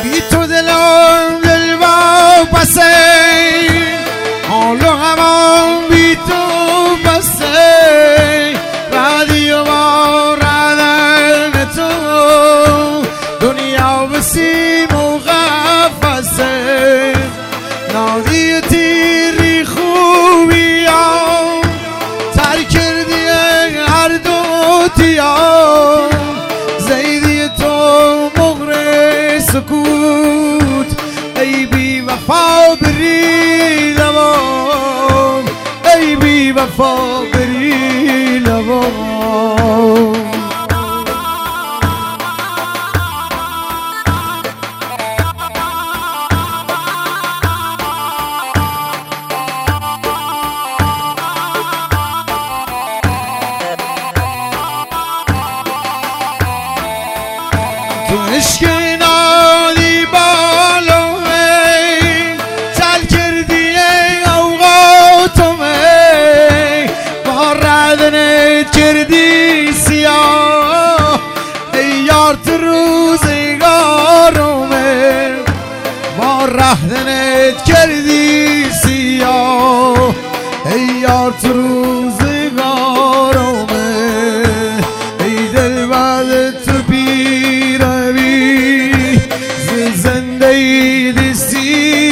بی تو دلم دل واپسه حال و هوام بی تو بسه رادیو با رادن تو دنیا بسیم و قفسه نادی تیری خوبی ها تر کردی هر دو تیا زیدی تو مغر سکوت ای بی وفا بری لبام ای بی وفا بری لبام تو عشق نالی بالوی تل کردی اوقاتومی با ردنت کردی سیاه ای یار تو روزگارومه با ردنت کردی سیاه ای یار تو روزگارومه ای دل بعد زنده ای دستی